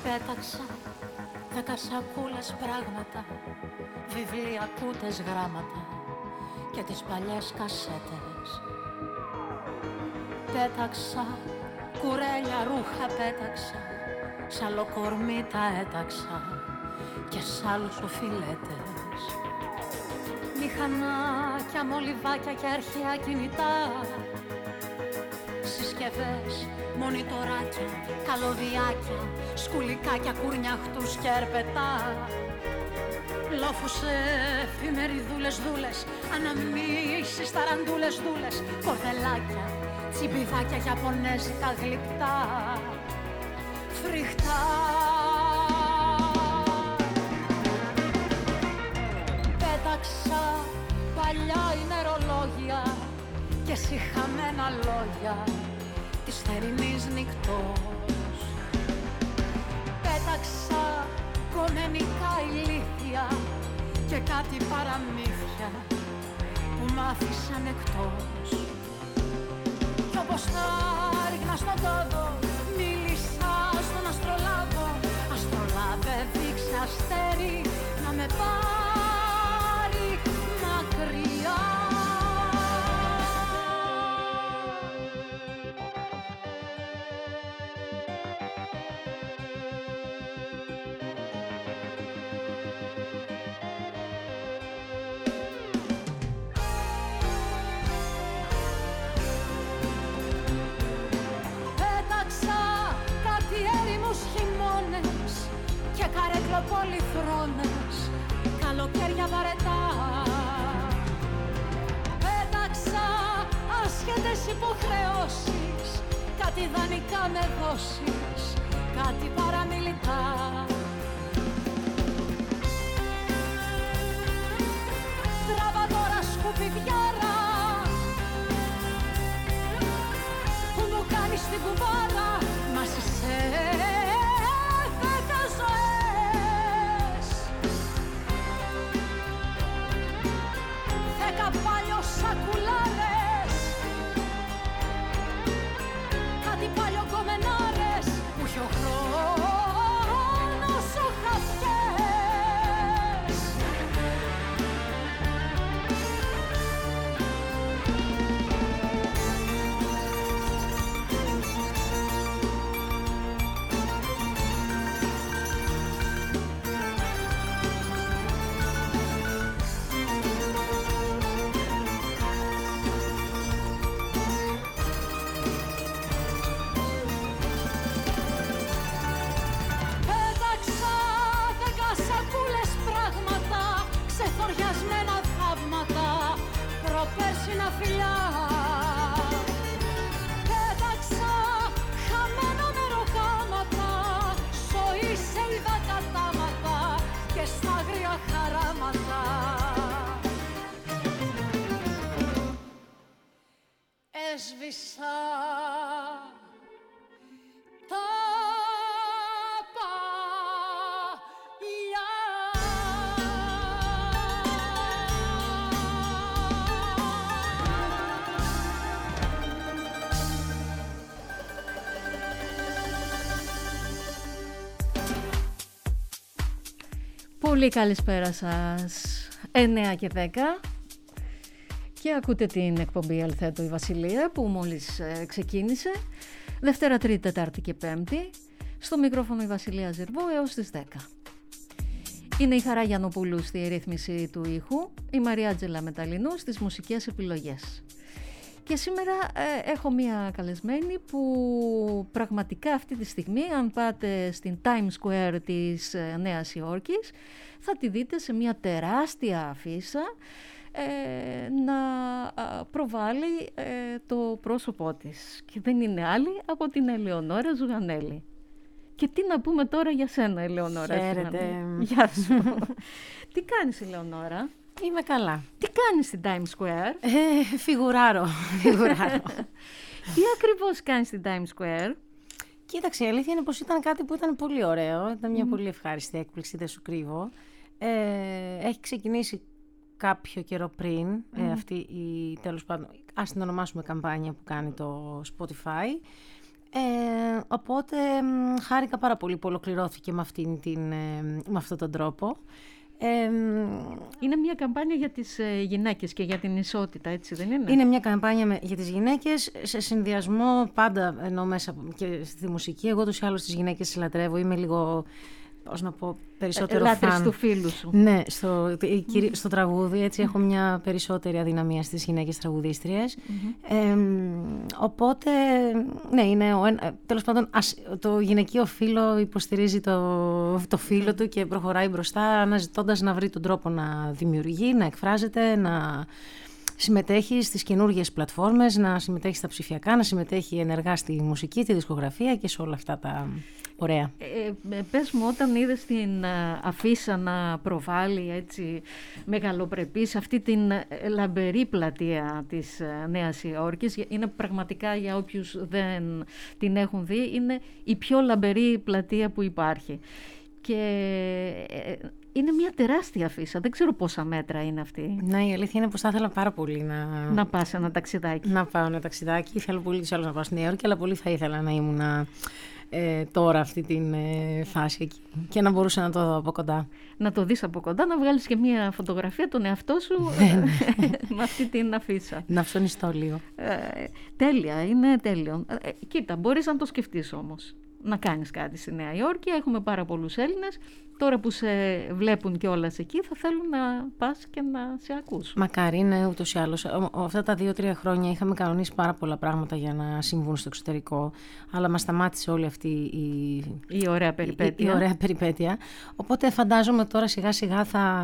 Πέταξα 10 σακούλες πράγματα, βιβλία, κούτες, γράμματα και τις παλιές κασέτες. Πέταξα κουρέλια, ρούχα πέταξα, σ' άλλο κορμί τα έταξα και σ' άλλους οφειλέτες. Μηχανάκια, μολυβάκια και αρχαία κινητά, συσκευές, μονιτοράκια, καλωδιάκια, σκουλικάκια, κουρνιαχτούς και ερπετά. Λόφους, εφημεριδούλες, δούλες, αναμνήσεις, ταραντούλες, δούλες, κορδελάκια, τσιμπιδάκια, γιαπωνέζικα γλυπτά, φρικτά. Πέταξα παλιά ημερολόγια και σιχαμένα λόγια της θερινής νυχτός. Πέταξα κομμενικά ηλίθια και κάτι παραμύθια που μ' άφησαν εκτός. Κι όπως θα ρίχνα στον τόπο, μίλησα στον αστρολάβο. Αστρολάβε, δείξε αστέρι να με πάρει μακριά. Πολυθρόνες, καλοκαίρια βαρετά. Πέταξα άσχετες υποχρεώσεις, κάτι δανεικά με δώσεις, κάτι παραμιλητά. Τράβα τώρα σκουπιδιάρα που μου κάνεις την κουμπάρα, μα είσαι σακουλάρες, κάτι παλιοκομμενάρες που έχει ο χρόνος ο χαφιές. Πέρσινα φιλιά, πέταξα χαμένα μεροκάματα, ζωή σε είδα κατάματα και στα άγρια χαράματα. Έσβησα τα Πολύ καλησπέρα σας. 9 και 10 και ακούτε την εκπομπή Αλθέτω η Βασιλεία που μόλις ξεκίνησε. Δευτέρα, Τρίτη, Τετάρτη και Πέμπτη. Στο μικρόφωνο η Βασιλεία Ζερβό έως τις 10. Είναι η Χαρά Γιαννοπούλου στη ρύθμιση του ήχου, η Μαριάτζελα Μεταλλινού στις μουσικές επιλογές. Και σήμερα έχω μία καλεσμένη που πραγματικά αυτή τη στιγμή, αν πάτε στην Times Square της Νέας Υόρκης, θα τη δείτε σε μία τεράστια αφίσα να προβάλλει το πρόσωπό της. Και δεν είναι άλλη από την Ελεονόρα Ζουγανέλη. Και τι να πούμε τώρα για σένα, Ελεονόρα. Χαίρετε. Γεια σου. Τι κάνεις, Ελεονόρα? Είμαι καλά. Τι κάνεις στην Times Square? Φιγουράρω. Τι ακριβώς κάνεις στην Times Square? Κοίταξε, η αλήθεια είναι πως ήταν κάτι που ήταν πολύ ωραίο. Ήταν μια πολύ ευχάριστη έκπληξη, δεν σου κρύβω. Έχει ξεκινήσει κάποιο καιρό πριν αυτή η, τέλος πάντων, ας την ονομάσουμε καμπάνια που κάνει το Spotify. Οπότε χάρηκα πάρα πολύ που ολοκληρώθηκε με αυτόν τον τρόπο. Είναι μια καμπάνια για τις γυναίκες και για την ισότητα, έτσι δεν είναι? Είναι μια καμπάνια για τις γυναίκες σε συνδυασμό πάντα, ενώ μέσα και στη μουσική. Εγώ τους ή άλλους τις γυναίκες τις λατρεύω, είμαι λίγο, πώς να πω, περισσότερο λάτρης του φίλου σου. Ναι, στο τραγούδι έτσι έχω μια περισσότερη αδυναμία στις γυναίκες τραγουδίστριες. Οπότε, ναι, τέλος πάντων το γυναικείο φύλο υποστηρίζει το φύλο του και προχωράει μπροστά αναζητώντας να βρει τον τρόπο να δημιουργεί, να εκφράζεται, να συμμετέχει στις καινούργιες πλατφόρμες, να συμμετέχει στα ψηφιακά, να συμμετέχει ενεργά στη μουσική, τη δισκογραφία και σε όλα αυτά τα ωραία. Πες μου, όταν είδες την αφίσα να προβάλλει έτσι μεγαλοπρεπής αυτή την λαμπερή πλατεία της Νέας Υόρκης, είναι πραγματικά, για όποιους δεν την έχουν δει, είναι η πιο λαμπερή πλατεία που υπάρχει. Και είναι μια τεράστια αφίσα. Δεν ξέρω πόσα μέτρα είναι αυτή. Ναι, η αλήθεια είναι πως θα ήθελα πάρα πολύ να πας ένα ταξιδάκι. Να πάω ένα ταξιδάκι. Θέλω πολύ τους άλλους να πάω στη Νέα Υόρκη, αλλά πολύ θα ήθελα να ήμουν τώρα αυτή την φάση εκεί και να μπορούσα να το δω από κοντά. Να το δεις από κοντά, να βγάλεις και μια φωτογραφία τον εαυτό σου με αυτή την αφίσα. Να ψωνιστώ λίγο. Τέλεια, είναι τέλειο. Κοίτα, μπορείς να το σκεφτείς όμως. Να κάνεις κάτι στη Νέα Υόρκη. Έχουμε πάρα πολλούς Έλληνες. Τώρα που σε βλέπουν κιόλας εκεί, θα θέλουν να πας και να σε ακούσουν. Μακάρι, είναι ούτως ή άλλως. Αυτά τα 2-3 χρόνια είχαμε κανονίσει πάρα πολλά πράγματα για να συμβούν στο εξωτερικό, αλλά μας σταμάτησε όλη αυτή η ωραία περιπέτεια. Η ωραία περιπέτεια. Οπότε φαντάζομαι τώρα σιγά σιγά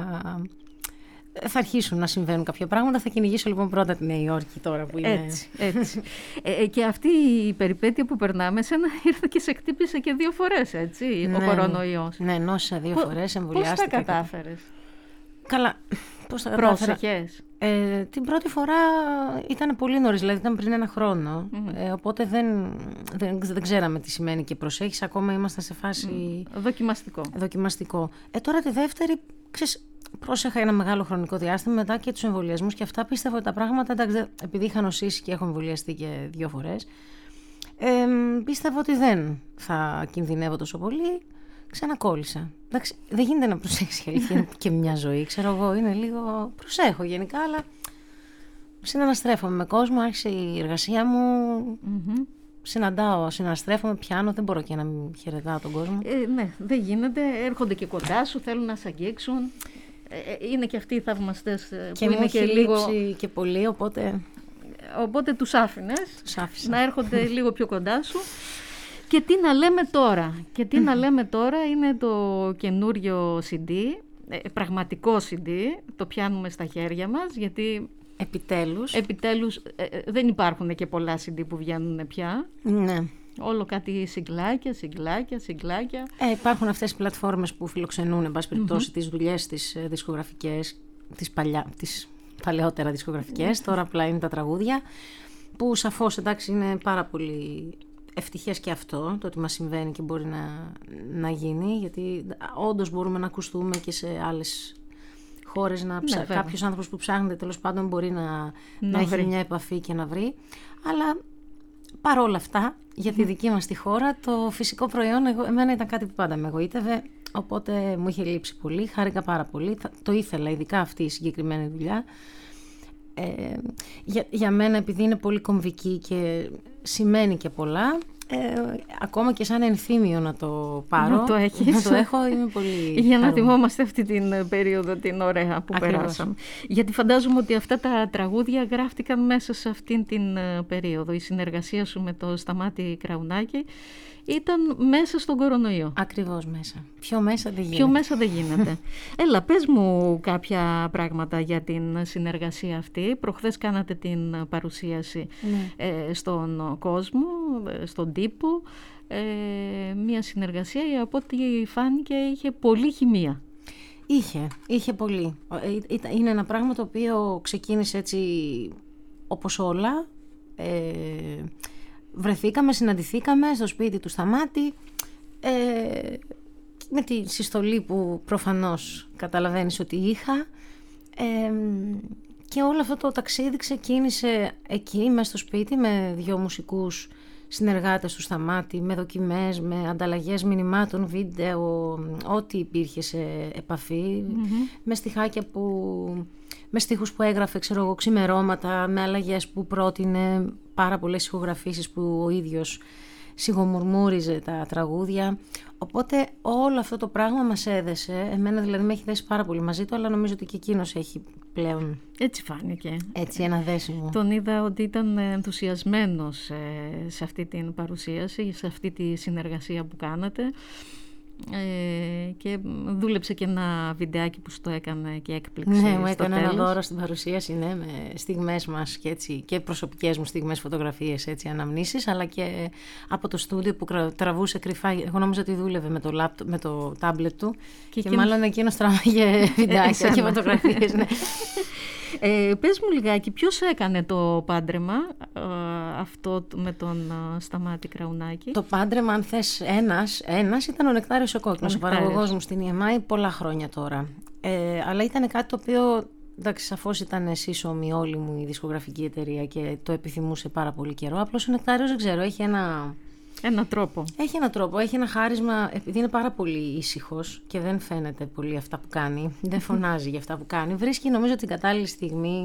θα αρχίσουν να συμβαίνουν κάποια πράγματα. Θα κυνηγήσω λοιπόν πρώτα τη Νέα Υόρκη τώρα που είναι. Έτσι. Και αυτή η περιπέτεια που περνάμε, σένα ήρθε και σε χτύπησε και 2 φορές, έτσι, ο κορονοϊός. Ναι, νόσησα 2 φορές, εμβολιάστηκα. Πώς τα κατάφερες? Καλά, πώς τα κατάφερα? Πρόσεχες? Την πρώτη φορά ήταν πολύ νωρίς, δηλαδή ήταν πριν 1 χρόνο. Οπότε δεν ξέραμε τι σημαίνει και προσέχεις. Ακόμα ήμασταν σε φάση δοκιμαστικό. Τώρα τη δεύτερη, πρόσεχα ένα μεγάλο χρονικό διάστημα μετά και τους εμβολιασμούς και αυτά. Πίστευα ότι τα πράγματα, εντάξει, επειδή είχα νοσήσει και έχω εμβολιαστεί και 2 φορές, πίστευα ότι δεν θα κινδυνεύω τόσο πολύ. Ξανακόλλησα. Εντάξει, δεν γίνεται να προσέξει αλήθεια και μια ζωή. Ξέρω εγώ, είναι λίγο. Προσέχω γενικά, αλλά συναναστρέφομαι με κόσμο. Άρχισε η εργασία μου. Συναναστρέφομαι, πιάνω. Δεν μπορώ και να μην χαιρετάω τον κόσμο. Ναι, δεν γίνεται. Έρχονται και κοντά σου, θέλουν να σε αγγίξουν. Είναι και αυτοί οι θαυμαστές και που είναι και λίγο. Και πολύ, Οπότε τους άφηνες να έρχονται λίγο πιο κοντά σου. Και τι να λέμε τώρα, είναι το καινούριο CD, πραγματικό CD, το πιάνουμε στα χέρια μας, γιατί επιτέλους δεν υπάρχουν και πολλά CD που βγαίνουν πια. Ναι. Όλο κάτι συγκλάκια. Υπάρχουν αυτές οι πλατφόρμες που φιλοξενούν, εν πάση περιπτώσει, τις δουλειές τις δισκογραφικές, τις παλαιότερα δισκογραφικές, τώρα απλά είναι τα τραγούδια, που σαφώς, εντάξει, είναι πάρα πολύ ευτυχές και αυτό, το ότι μας συμβαίνει και μπορεί να γίνει, γιατί όντως μπορούμε να ακουστούμε και σε άλλες χώρες, κάποιος άνθρωπος που ψάχνεται τέλος πάντων μπορεί να έχει μια επαφή και να βρει, αλλά παρόλα αυτά, για τη δική μας τη χώρα, το φυσικό προϊόν εμένα ήταν κάτι που πάντα με εγωίτευε, οπότε μου είχε λείψει πολύ, χάρηκα πάρα πολύ, το ήθελα, ειδικά αυτή η συγκεκριμένη δουλειά. Για μένα, επειδή είναι πολύ κομβική και σημαίνει και πολλά, ακόμα και σαν ενθύμιο να το πάρω, να το έχω, είμαι πολύ για να θυμόμαστε αυτή την περίοδο την ωραία που περάσαμε. Γιατί φαντάζομαι ότι αυτά τα τραγούδια γράφτηκαν μέσα σε αυτήν την περίοδο. Η συνεργασία σου με το Σταμάτη Κραουνάκη ήταν μέσα στον κορονοϊό. Ακριβώς μέσα. Πιο μέσα δεν γίνεται. Έλα, πες μου κάποια πράγματα για την συνεργασία αυτή. Προχθές κάνατε την παρουσίαση στον κόσμο, στον τύπο. Μια συνεργασία η από ό,τι φάνηκε είχε πολύ χημεία. Είχε πολύ. Είναι ένα πράγμα το οποίο ξεκίνησε έτσι όπως όλα. Βρεθήκαμε, συναντηθήκαμε στο σπίτι του Σταμάτη, με τη συστολή που προφανώς καταλαβαίνεις ότι είχα, και όλο αυτό το ταξίδι ξεκίνησε εκεί μέσα στο σπίτι με 2 μουσικούς συνεργάτες του Σταμάτη, με δοκιμές, με ανταλλαγές μηνυμάτων, βίντεο, ό,τι υπήρχε σε επαφή, με στιχάκια με στίχους που έγραφε, ξέρω εγώ, ξημερώματα, με αλλαγές που πρότεινε, πάρα πολλές ηχογραφήσεις που ο ίδιος σιγομουρμούριζε τα τραγούδια. Οπότε όλο αυτό το πράγμα μας έδεσε, εμένα δηλαδή με έχει δέσει πάρα πολύ μαζί του, αλλά νομίζω ότι και εκείνος έχει πλέον Έτσι φάνηκε. έτσι ένα δέσιμο. Τον είδα ότι ήταν ενθουσιασμένος σε αυτή την παρουσίαση, σε αυτή τη συνεργασία που κάνατε, και δούλεψε και ένα βιντεάκι που στο έκανε και έκπληξη. Ναι, μου στο έκανε ένα τέλος. δώρο στην παρουσίαση, ναι, με στιγμές μας και, έτσι, και προσωπικές μου στιγμές, φωτογραφίες, έτσι, αναμνήσεις, αλλά και από το στούντιο που τραβούσε κρυφά. Εγώ νόμιζα ότι δούλευε με το τάμπλετ του και μάλλον εκείνος τράβαγε βιντεάκια και φωτογραφίες. Ναι. Πες μου λιγάκι, ποιος έκανε το πάντρεμα αυτό με τον Σταμάτη Κραουνάκη? Το πάντρεμα, αν θες, ένας ήταν ο Νεκτάριος ο Κόκκινος, ο παραγωγός μου στην EMI πολλά χρόνια τώρα. Αλλά ήταν κάτι το οποίο, εντάξει, σαφώς ήταν σύσσωμη όλη μου η δισκογραφική εταιρεία και το επιθυμούσε πάρα πολύ καιρό. Απλώς ο Νεκτάριος, δεν ξέρω, έχει ένα τρόπο. Έχει ένα τρόπο, έχει ένα χάρισμα, επειδή είναι πάρα πολύ ήσυχος και δεν φαίνεται πολύ αυτά που κάνει, δεν φωνάζει για αυτά που κάνει. Βρίσκει, νομίζω, την κατάλληλη στιγμή.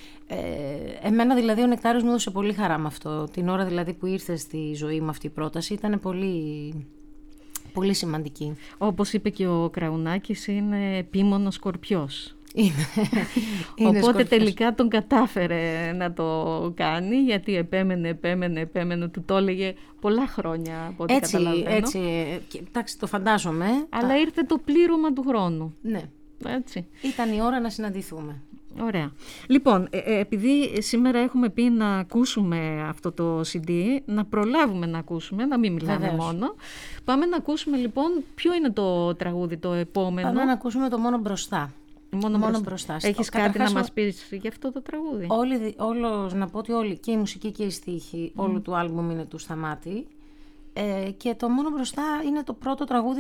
Εμένα δηλαδή ο Νεκτάριος μου έδωσε πολύ χαρά με αυτό. Την ώρα δηλαδή που ήρθε στη ζωή μου αυτή η πρόταση ήταν πολύ, πολύ σημαντική. Όπως είπε και ο Κραουνάκης, είναι επίμονος σκορπιός. Είναι οπότε τελικά τον κατάφερε να το κάνει, γιατί επέμενε, του το έλεγε πολλά χρόνια από ό,τι καταλαβαίνω. Έτσι, εντάξει, το φαντάζομαι. Αλλά ήρθε το πλήρωμα του χρόνου. Ναι. Έτσι. Ήταν η ώρα να συναντηθούμε. Ωραία. Λοιπόν, επειδή σήμερα έχουμε πει να ακούσουμε αυτό το CD, να προλάβουμε να ακούσουμε, να μην μιλάμε μόνο. Πάμε να ακούσουμε λοιπόν ποιο είναι το τραγούδι το επόμενο. Πάμε να ακούσουμε το «Μόνο μπροστά». Μόνο μπροστά. Έχεις κάτι να μας πεις για αυτό το τραγούδι? Να πω ότι όλη και η μουσική και η στίχη όλου του άλμπουμ είναι του Σταμάτη, και το «Μόνο μπροστά» είναι το πρώτο τραγούδι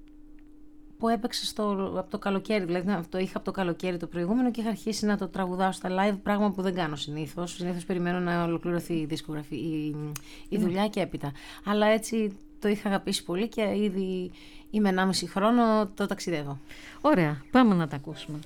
που έπαιξε από το καλοκαίρι. Δηλαδή το είχα από το καλοκαίρι το προηγούμενο και είχα αρχίσει να το τραγουδάω στα live, πράγμα που δεν κάνω συνήθως. Συνήθως περιμένω να ολοκληρωθεί η δουλειά και έπειτα. Αλλά έτσι το είχα αγαπήσει πολύ και ήδη είμαι 1,5 χρόνο, το ταξιδεύω. Ωραία, πάμε να τα ακούσουμε.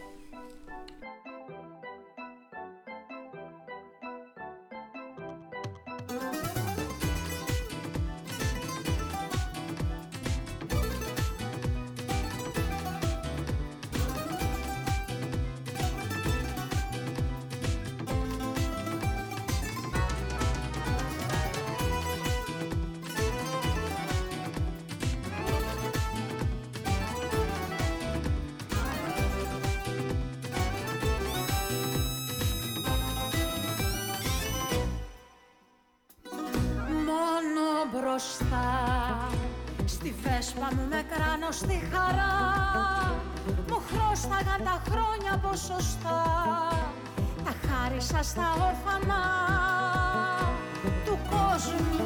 Στη βέσπα μου με κράνω στη χαρά, μου χρώσταγαν τα χρόνια ποσοστά, τα χάρισα στα όρφανα του κόσμου.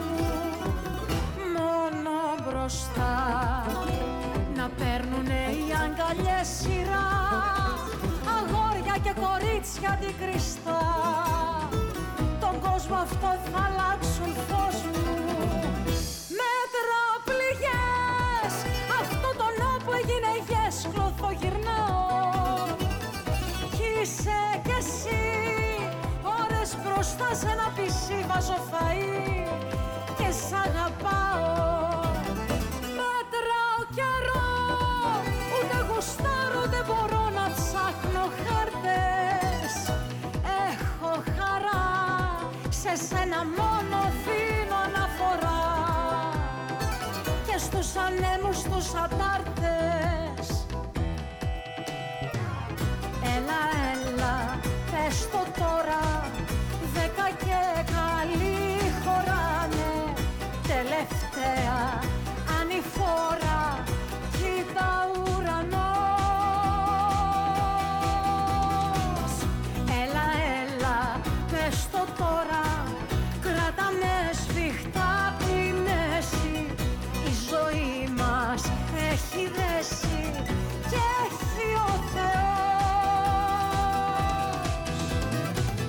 Μόνο μπροστά να παίρνουνε οι αγκαλιές σειρά, αγόρια και κορίτσια αντικριστά, τον κόσμο αυτό θα αλλάξουν φως μου. Αυτό το νόπο έγινε γες, κλωθογυρνάω. Κι είσαι κι εσύ, ώρες μπροστά σε ένα πισί βάζω φαΐ και σ' αγαπάω. Μέτραω καιρό, ούτε γουστάρω, δεν μπορώ να ψάχνω χάρτες. Έχω χαρά, σε σένα μόνο δίνω αναφορά, στους ανέμους, στους αντάρτες. Έλα, έλα, πες το τώρα, 10 και καλή χωράνε. Τελευταία ανηφόρα, κοίτα ουρανός. Έλα, έλα, πες το τώρα, κράταμε σφιχτά απ' τη μέση. Η ζωή μας έχει δέσει και έχει ο Θεός.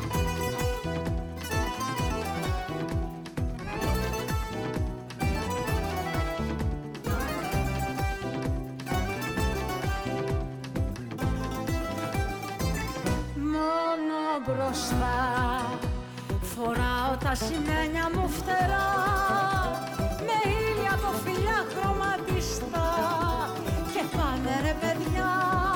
μπροστά. Φοράω τα σημαίνια μου φτερά, με ήλια το φιλιά χρωματιστά. Και πάμε ρε παιδιά,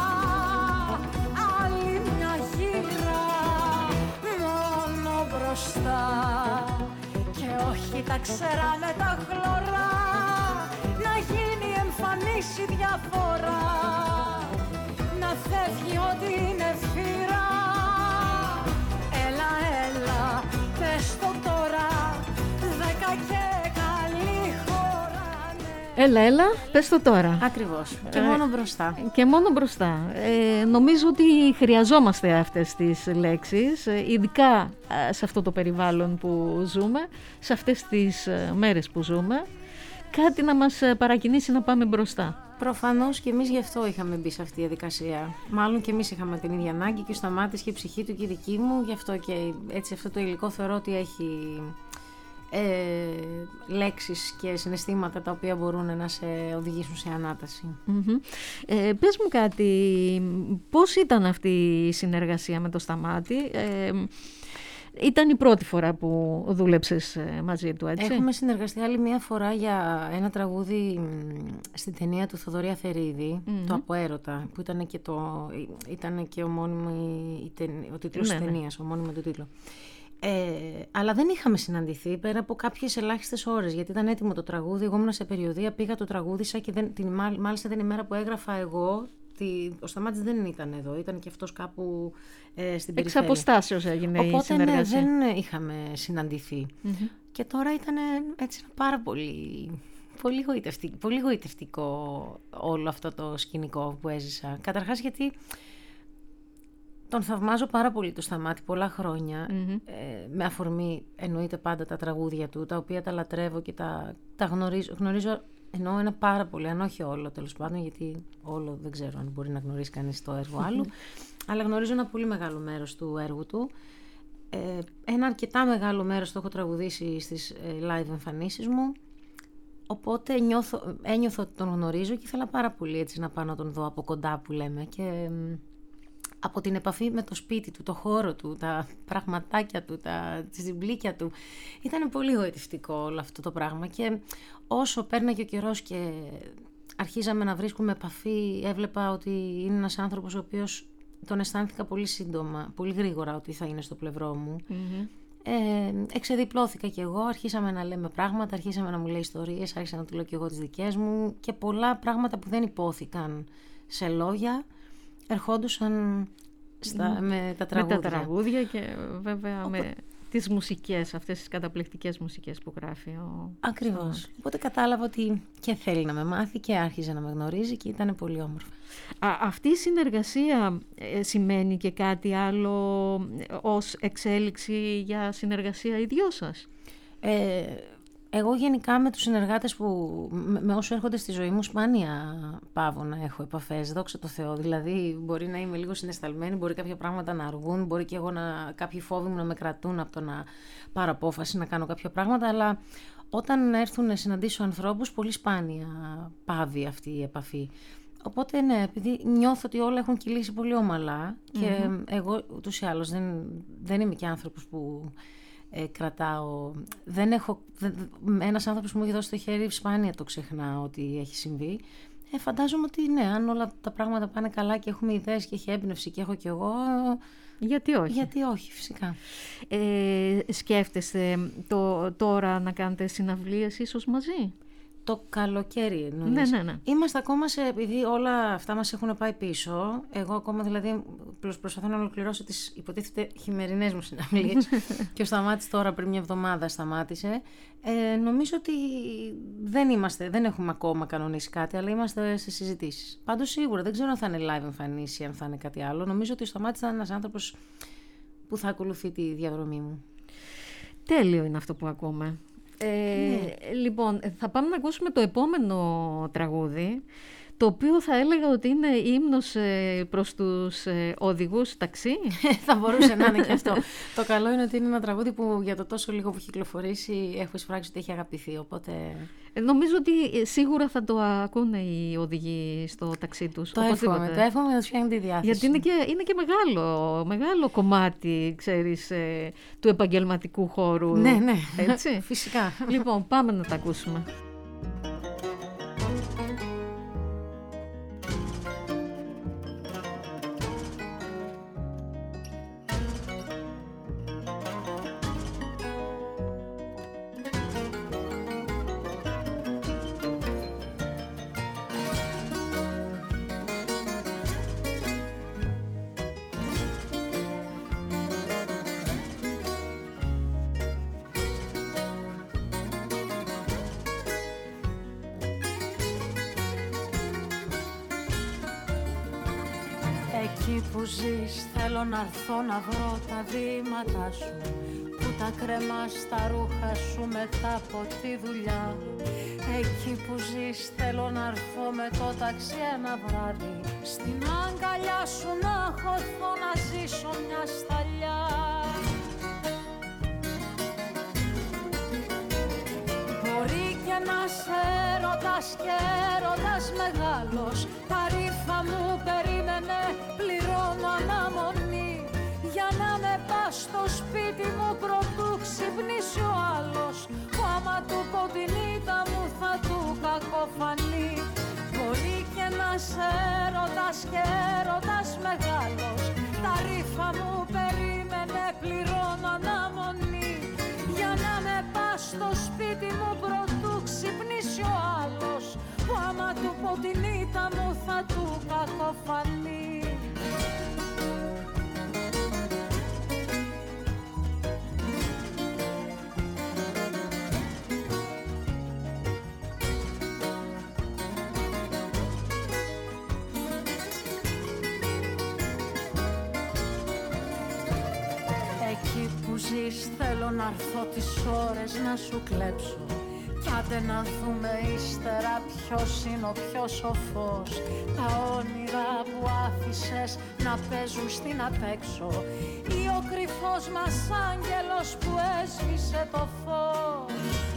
άλλη μια γύρα, μόνο μπροστά. Και όχι τα ξερά με τα χλωρά, να γίνει εμφανής η διαφορά, να φεύγει ό,τι είναι φύρα. Έλα, έλα, πες το τώρα, 10 και καλή χώρα. Έλα, έλα, πες το τώρα. Ακριβώς. Και μόνο μπροστά. Και μόνο μπροστά. Νομίζω ότι χρειαζόμαστε αυτές τις λέξεις, ειδικά σε αυτό το περιβάλλον που ζούμε, σε αυτές τις μέρες που ζούμε. Κάτι να μας παρακινήσει να πάμε μπροστά. Προφανώς και εμείς γι' αυτό είχαμε μπει σε αυτή τη διαδικασία. Μάλλον και εμείς είχαμε την ίδια ανάγκη και ο Σταμάτης και η ψυχή του και η δική μου. Γι' αυτό και έτσι αυτό το υλικό θεωρώ ότι έχει λέξεις και συναισθήματα τα οποία μπορούν να σε οδηγήσουν σε ανάταση. Πες μου κάτι, πώς ήταν αυτή η συνεργασία με το Σταμάτη? Ήταν η πρώτη φορά που δούλεψες μαζί του, έτσι? Έχουμε συνεργαστεί άλλη μία φορά για ένα τραγούδι στην ταινία του Θοδωρή Αθερίδη, το Από Έρωτα, που ήταν και ο τίτλος της ταινίας, ομώνυμο του τίτλου. Αλλά δεν είχαμε συναντηθεί πέρα από κάποιες ελάχιστες ώρες, γιατί ήταν έτοιμο το τραγούδι, εγώ ήμουν σε περιοδεία, πήγα, το τραγούδισα και μάλιστα την ημέρα που έγραφα εγώ, ο Σταμάτης δεν ήταν εδώ, ήταν και αυτός κάπου στην περιφέρεια. Εξ αποστάσεως έγινε η συνεργασία. Οπότε δεν είχαμε συναντηθεί. Και τώρα ήταν έτσι πάρα πολύ γοητευτικό όλο αυτό το σκηνικό που έζησα. Καταρχάς γιατί τον θαυμάζω πάρα πολύ το Σταμάτη πολλά χρόνια, με αφορμή εννοείται πάντα τα τραγούδια του, τα οποία τα λατρεύω και τα γνωρίζω. Εννοώ ένα πάρα πολύ, αν όχι όλο τέλος πάντων, γιατί όλο δεν ξέρω αν μπορεί να γνωρίσει κανείς το έργο άλλου, αλλά γνωρίζω ένα πολύ μεγάλο μέρος του έργου του. Ένα αρκετά μεγάλο μέρος το έχω τραγουδήσει στις live εμφανίσεις μου, οπότε ένιωθω ότι τον γνωρίζω και ήθελα πάρα πολύ έτσι να πάω να τον δω από κοντά που λέμε, και από την επαφή με το σπίτι του, το χώρο του, τα πραγματάκια του, τα τσιμπλίκια του. Ήταν πολύ γοητευτικό όλο αυτό το πράγμα, και όσο πέρναγε ο καιρός και αρχίζαμε να βρίσκουμε επαφή, έβλεπα ότι είναι ένας άνθρωπος ο οποίος τον αισθάνθηκα πολύ σύντομα, πολύ γρήγορα ότι θα είναι στο πλευρό μου. Εξεδιπλώθηκα κι εγώ, αρχίσαμε να λέμε πράγματα, αρχίσαμε να μου λέει ιστορίες, άρχισα να του λέω κι εγώ τις δικές μου, και πολλά πράγματα που δεν υπόθηκαν σε λόγια ερχόντουσαν με τα τραγούδια. Με τα τραγούδια και βέβαια με τις μουσικές, αυτές τις καταπληκτικές μουσικές που γράφει. Ακριβώς. Οπότε κατάλαβα ότι και θέλει να με μάθει και άρχιζε να με γνωρίζει και ήταν πολύ όμορφα. Αυτή η συνεργασία σημαίνει και κάτι άλλο ως εξέλιξη για συνεργασία οι δυο σας? Εγώ γενικά με τους συνεργάτες με όσους έρχονται στη ζωή μου σπάνια πάω να έχω επαφές, δόξα τω Θεώ. Δηλαδή μπορεί να είμαι λίγο συναισθαλμένη, μπορεί κάποια πράγματα να αργούν, μπορεί και εγώ κάποιοι φόβοι μου να με κρατούν από το να πάρω απόφαση να κάνω κάποια πράγματα, αλλά όταν έρθουν να συναντήσω ανθρώπους πολύ σπάνια πάβει αυτή η επαφή. Οπότε ναι, επειδή νιώθω ότι όλα έχουν κυλήσει πολύ ομαλά και εγώ ούτως ή άλλως δεν είμαι και άνθρωπος που κρατάω. Ένας άνθρωπος που μου έχει δώσει το χέρι σπάνια το ξεχνά ότι έχει συμβεί. Φαντάζομαι ότι ναι, αν όλα τα πράγματα πάνε καλά και έχουμε ιδέες και έχει έμπνευση και έχω κι εγώ, γιατί όχι? Γιατί όχι, φυσικά. Σκέφτεστε τώρα να κάνετε συναυλίες ίσως μαζί? Το καλοκαίρι εννοείς? Ναι. Είμαστε ακόμα επειδή όλα αυτά μας έχουν πάει πίσω, εγώ ακόμα δηλαδή προσπαθώ να ολοκληρώσω τις υποτίθεται χειμερινές μου συναυλίες και ο Σταμάτης τώρα πριν μια εβδομάδα σταμάτησε. Νομίζω ότι δεν έχουμε ακόμα κανονίσει κάτι, αλλά είμαστε σε συζητήσεις. Πάντως σίγουρα δεν ξέρω αν θα είναι live εμφανίσεις ή αν θα είναι κάτι άλλο. Νομίζω ότι ο Σταμάτης θα είναι ένας άνθρωπος που θα ακολουθεί τη διαδρομή μου. Τέλειο είναι αυτό που ακούμε. Λοιπόν, θα πάμε να ακούσουμε το επόμενο τραγούδι, το οποίο θα έλεγα ότι είναι ύμνος προς τους οδηγούς ταξί. Θα μπορούσε να είναι και αυτό. Το καλό είναι ότι είναι ένα τραγούδι που για το τόσο λίγο που έχει κυκλοφορήσει έχω εισπράξει ότι έχει αγαπηθεί, οπότε... Νομίζω ότι σίγουρα θα το ακούνε οι οδηγοί στο ταξί τους. Το εύχομαι να τους φτιάχνει τη διάθεση. Γιατί είναι και μεγάλο κομμάτι, ξέρεις, του επαγγελματικού χώρου. Ναι, έτσι. Φυσικά. Λοιπόν, πάμε να τα ακούσουμε. Εκεί που ζεις θέλω να έρθω να βρω τα βήματά σου, που τα κρεμάς τα ρούχα σου μετά από τη δουλειά. Εκεί που ζεις θέλω να έρθω με το ταξί ένα βράδυ, στην αγκαλιά σου να χωθώ να ζήσω μια σταλιά. Μπορεί και να σε έρωτας και έρωτας μεγάλος, τα ρήφα μου περίμενε, πληρώνω αναμονή, για να με πας στο σπίτι μου προτού ξυπνήσει ο άλλος, που άμα του πω την ήττα μου θα του κακοφανεί. Μπορεί και να σε έρωτας και έρωτας μεγάλος, τα ρήφα μου περίμενε, πληρώνω αναμονή, για να με πας στο σπίτι μου προτού ξυπνήσει ο άλλος, που άμα του πω την ήττα μου θα του κακοφανεί. Εκεί που ζεις θέλω να έρθω τις ώρες να σου κλέψω, κι άντε να δούμε ύστερα ποιος είναι ο πιο σοφός. Τα όνειρα που άφησες να παίζουν στην απέξω, ή ο κρυφός μας άγγελος που έσβησε το φως.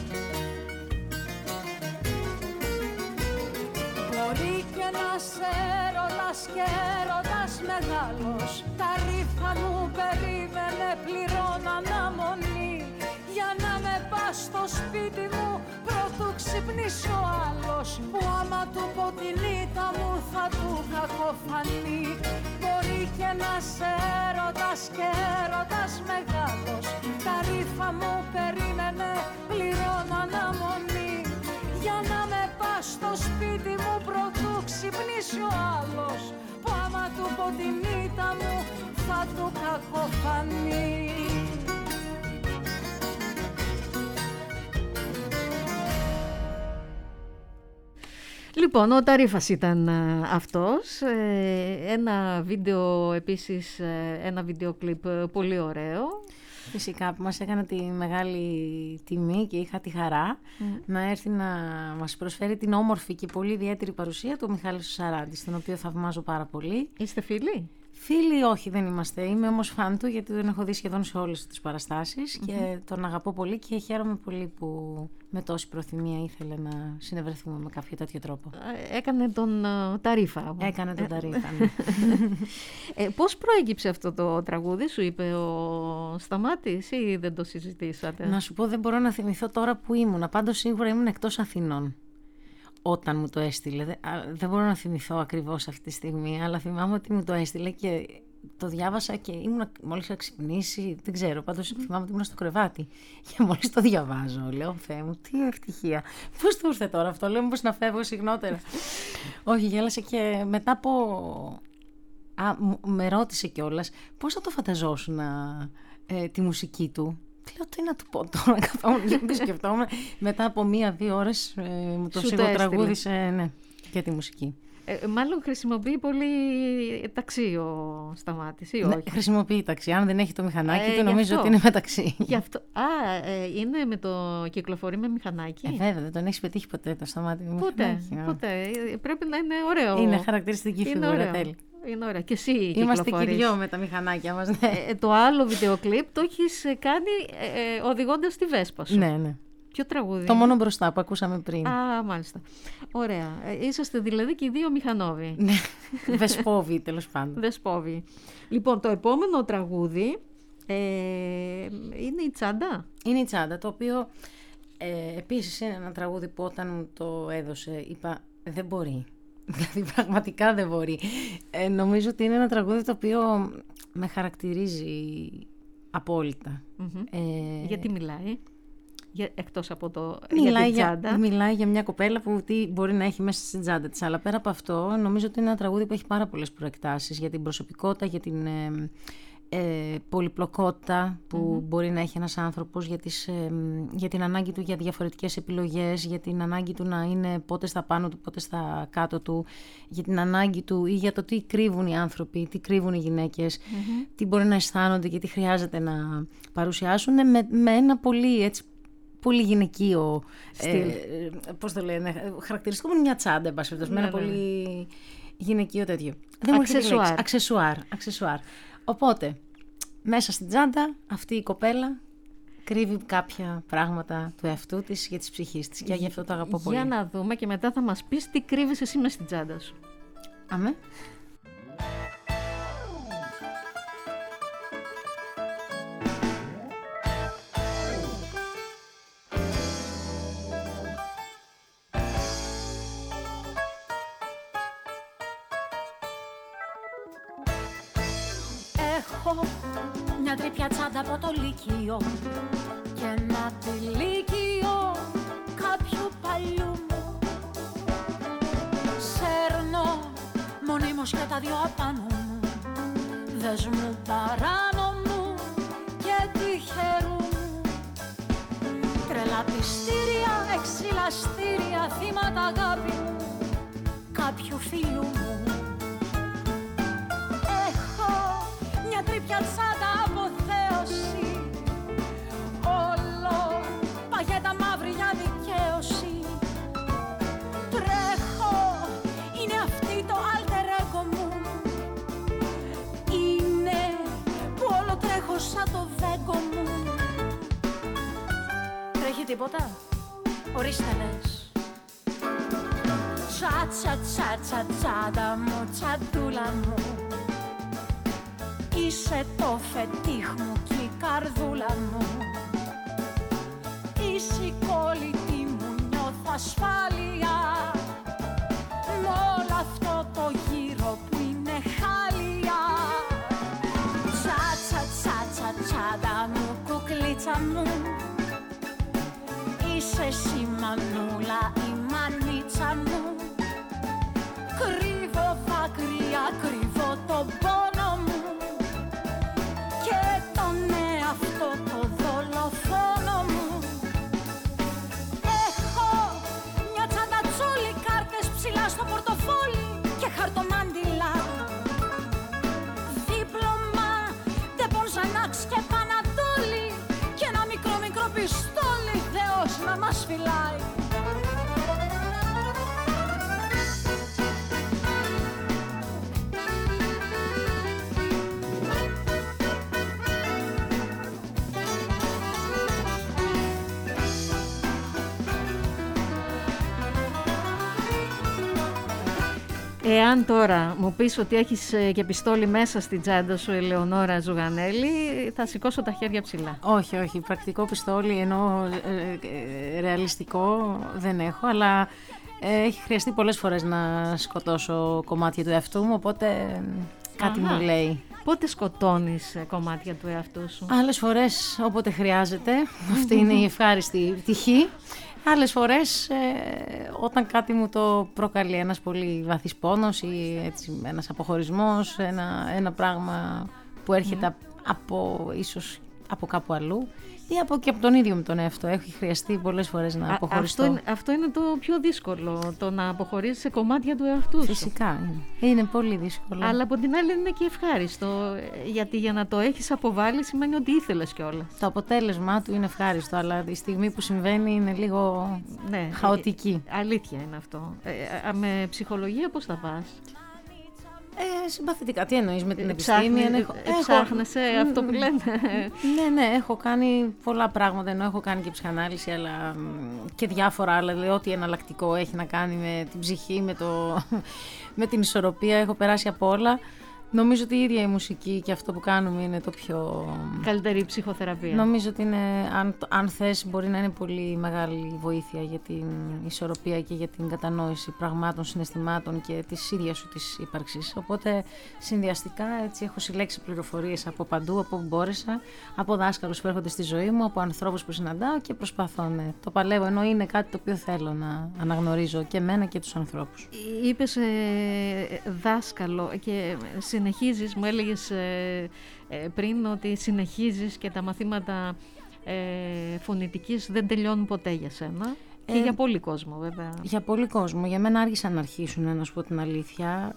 Μπορεί και να σε έρωτας και έρωτας μεγάλος, τα ρήφα μου περίμενε, πληρώνω αναμονή, για να με πας στο σπίτι μου προτού ξυπνήσει ο άλλος, που άμα του πω την ήττα μου θα του κακοφανεί. Μπορεί και να σε έρωτας και έρωτας μεγάλος, τα ρήφα μου περίμενε, πληρώνω αναμονή, για να με πας στο σπίτι μου προτού ξυπνήσει ο άλλος, που άμα του πω την ήττα μου θα του κακοφανεί. Λοιπόν, ο Ταρίφας ήταν αυτός. Ένα βίντεο επίσης, ένα βίντεο κλιπ πολύ ωραίο. Φυσικά που μας έκανε τη μεγάλη τιμή και είχα τη χαρά να έρθει να μας προσφέρει την όμορφη και πολύ ιδιαίτερη παρουσία του Μιχάλη Σαράντη, τον οποίο θαυμάζω πάρα πολύ. Είστε φίλοι? Φίλοι όχι, δεν είμαστε. Είμαι όμως φαν του, γιατί τον έχω δει σχεδόν σε όλες τις παραστάσεις και τον αγαπώ πολύ και χαίρομαι πολύ που με τόση προθυμία ήθελε να συνευρεθούμε με κάποιο τέτοιο τρόπο. Έκανε τον Ταρίφα. Έκανε τον Ταρίφα, ναι. Πώς προέκυψε αυτό το τραγούδι, σου είπε ο Σταμάτης ή δεν το συζητήσατε? Να σου πω, δεν μπορώ να θυμηθώ τώρα που ήμουν. Πάντως σίγουρα ήμουν εκτός Αθηνών όταν μου το έστειλε. Δεν μπορώ να θυμηθώ ακριβώς αυτή τη στιγμή, αλλά θυμάμαι ότι μου το έστειλε και το διάβασα και ήμουν μόλις είχα ξυπνήσει, δεν ξέρω, πάντως θυμάμαι ότι ήμουν στο κρεβάτι και μόλις το διαβάζω, λέω Θεέ μου, τι ευτυχία. Πώς του ήρθε τώρα αυτό, λέω μήπως να φεύγω συχνότερα. Όχι, γέλασε και μετά από... με ρώτησε κιόλας πώς θα το φανταζόσουν τη μουσική του. Λέω τι να του πω τώρα, καθόμουν και το σκεφτόμουν. Μετά από 1-2 ώρες μου το τραγούδισε, ναι, για τη μουσική. Μάλλον χρησιμοποιεί πολύ ταξί ο Σταμάτης ή Ναι, όχι? χρησιμοποιεί ταξί. Αν δεν έχει το μηχανάκι του, γι' νομίζω αυτό. ότι είναι με ταξί. Γι' αυτό. Είναι με το κυκλοφορεί με μηχανάκι. Βέβαια, δεν τον έχει πετύχει ποτέ το Σταμάτη με μηχανάκι. Ποτέ. Πρέπει να είναι ωραίο. Είναι χαρακτηριστική Είναι φιγούρα, ωραίο. τέλεια. Είναι ωραία. Και εσύ Είμαστε και κυκλοφορείς. δυο με τα μηχανάκια μας. Ναι, Το άλλο βίντεο κλιπ το έχεις κάνει οδηγώντας τη Βέσπα σου. ναι. Ποιο τραγούδι? Το μόνο μπροστά που ακούσαμε πριν. Α, μάλιστα. Ωραία. Είσαστε δηλαδή και οι δύο μηχανόβοι. Ναι, Βεσπόβοι τέλος πάντων. Δεσπόβοι. Λοιπόν, το επόμενο τραγούδι είναι η Τσάντα. Είναι η Τσάντα, το οποίο επίσης είναι ένα τραγούδι που όταν μου το έδωσε είπα δεν μπορεί. Δηλαδή πραγματικά δεν μπορεί. Νομίζω ότι είναι ένα τραγούδι το οποίο με χαρακτηρίζει απόλυτα. Γιατί μιλάει? Εκτός από για την Τσάντα. Μιλάει για μια κοπέλα που τι μπορεί να έχει μέσα στην τσάντα της. Αλλά πέρα από αυτό, νομίζω ότι είναι ένα τραγούδι που έχει πάρα πολλές προεκτάσεις για την προσωπικότητα, για την πολυπλοκότητα που μπορεί να έχει ένας άνθρωπος, για την ανάγκη του για διαφορετικές επιλογές, για την ανάγκη του να είναι πότε στα πάνω του, πότε στα κάτω του, για την ανάγκη του ή για το τι κρύβουν οι άνθρωποι, τι κρύβουν οι γυναίκες, τι μπορεί να αισθάνονται και τι χρειάζεται να παρουσιάσουν με ένα πολύ γυναικείο πώς το λένε, χαρακτηριστικό με μια τσάντα, εν πάση περιπτώσει, με ένα πολύ γυναικείο τέτοιο. Αξεσουάρ. Οπότε, μέσα στην τσάντα αυτή η κοπέλα κρύβει κάποια πράγματα του εαυτού της για τις ψυχής της και γι' αυτό το αγαπώ πολύ. Για να δούμε και μετά θα μας πεις τι κρύβεις εσύ μες στην τσάντα σου. Αμέ. Έχω μια τρίπια τσάντα από το Λύκειο και ένα τηλίκειο κάποιου παλιού μου. Σέρνω μονίμως και τα δυο απάνω μου, δεσμού παράνομου και τυχερού μου. Τρελά πιστήρια, εξυλαστήρια, θύματα αγάπη μου κάποιου φίλου μου. Μια τρίπια τσάντα αποθέωση, όλο παγέτα μαύρη για δικαίωση. Τρέχω, είναι αυτή το alter ego μου, είναι που όλο τρέχω σαν το βέγκο μου. Τρέχει τίποτα, ορίστε λες. Τσα τσα τσα τσα τσάντα μου, τσαντούλα μου, είσαι το φετίχ μου και η καρδούλα μου. Είσαι η κόλλητη μου, νιώθω ασφάλεια μ' όλο αυτό το γύρο που είναι χάλια. Τσα τσα τσα τσα τσάντα μου, κουκλίτσα μου, είσαι εσύ μανούλα η μανίτσα μου. Κρύβω δάκρυα, κρύβω τον πόνο μου και τον εαυτό το δολοφόνο μου. Έχω μια τσάντα τσόλι, κάρτες ψηλά στο πορτοφόλι και χαρτομάντιλα. Δίπλωμα, τεπών Ζανάξ και Πανατόλι και ένα μικρό πιστόλι, Θεός να μας φυλάει. Εάν τώρα μου πεις ότι έχεις και πιστόλι μέσα στην τσάντα σου, Ελεονόρα Ζουγανέλη, θα σηκώσω τα χέρια ψηλά. Όχι, πρακτικό πιστόλι ενώ ρεαλιστικό δεν έχω, αλλά έχει χρειαστεί πολλές φορές να σκοτώσω κομμάτια του εαυτού μου, οπότε κάτι μου λέει. Πότε σκοτώνεις κομμάτια του εαυτού σου? Άλλες φορές όποτε χρειάζεται, αυτή είναι η ευχάριστη πτυχή. Άλλες φορές όταν κάτι μου το προκαλεί ένας πολύ βαθύς πόνος ή έτσι, ένας αποχωρισμός, ένα πράγμα που έρχεται ίσως από κάπου αλλού Ή και από τον ίδιο με τον εαυτό. Έχει χρειαστεί πολλές φορές να αποχωριστώ. Αυτό είναι το πιο δύσκολο, το να αποχωρήσεις σε κομμάτια του εαυτού σου. Φυσικά είναι. Είναι πολύ δύσκολο. Αλλά από την άλλη είναι και ευχάριστο, γιατί για να το έχεις αποβάλει σημαίνει ότι ήθελες κιόλας. Το αποτέλεσμά του είναι ευχάριστο, αλλά η στιγμή που συμβαίνει είναι λίγο χαοτική. Αλήθεια είναι αυτό. Με ψυχολογία πώς θα πας? Συμπαθητικά. Τι εννοείς με την επιστήμη? Ψάχνεσαι αυτό που λένε. Ναι, έχω κάνει πολλά πράγματα, ενώ έχω κάνει και ψυχανάλυση, αλλά και διάφορα άλλα, δηλαδή ό,τι εναλλακτικό έχει να κάνει με την ψυχή, με την ισορροπία, έχω περάσει από όλα. Νομίζω ότι η ίδια η μουσική και αυτό που κάνουμε είναι το πιο... Καλύτερη ψυχοθεραπεία. Νομίζω ότι είναι, αν θες, μπορεί να είναι πολύ μεγάλη βοήθεια για την ισορροπία και για την κατανόηση πραγμάτων, συναισθημάτων και της ίδιας σου της ύπαρξης. Οπότε συνδυαστικά έτσι έχω συλλέξει πληροφορίες από παντού, από όπου μπόρεσα, από δάσκαλους που έρχονται στη ζωή μου, από ανθρώπους που συναντάω και προσπαθώ, το παλεύω, ενώ είναι κάτι το οποίο θέλω να αναγνωρίζω και εμένα και τους ανθρώπους. Είπες δάσκαλο και συνεχίζεις, μου έλεγες πριν ότι συνεχίζεις και τα μαθήματα φωνητικής δεν τελειώνουν ποτέ για σένα και για πολύ κόσμο βέβαια. Για πολύ κόσμο, για μένα άργησαν να αρχίσουν, να σου πω την αλήθεια.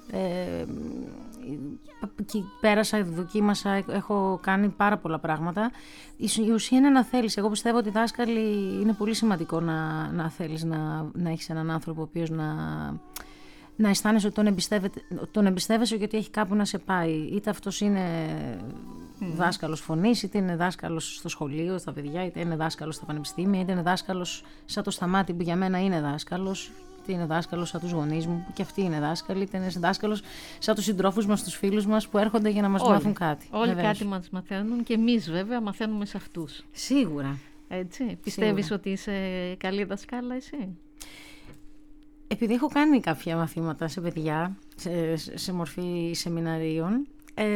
Πέρασα, δοκίμασα, έχω κάνει πάρα πολλά πράγματα. Η ουσία είναι να θέλεις. Εγώ πιστεύω ότι δάσκαλοι είναι πολύ σημαντικό να θέλεις να έχεις έναν άνθρωπο ο οποίος να αισθάνεσαι ότι τον εμπιστεύεσαι γιατί έχει κάπου να σε πάει. Είτε αυτός είναι δάσκαλος φωνής, είτε είναι δάσκαλος στο σχολείο, στα παιδιά, είτε είναι δάσκαλος στα πανεπιστήμια, είτε είναι δάσκαλος σαν το Σταμάτη που για μένα είναι δάσκαλος, είτε είναι δάσκαλος σαν τους γονείς μου που και αυτοί είναι δάσκαλοι, είτε είναι δάσκαλος σαν τους συντρόφους μας, τους φίλους μας που έρχονται για να μας μάθουν κάτι. Όλοι κάτι μας μαθαίνουν και εμείς βέβαια μαθαίνουμε σε αυτούς. Σίγουρα. Έτσι. Πιστεύεις ότι είσαι καλή δασκάλα εσύ? Επειδή έχω κάνει κάποια μαθήματα σε παιδιά, σε μορφή σεμιναρίων,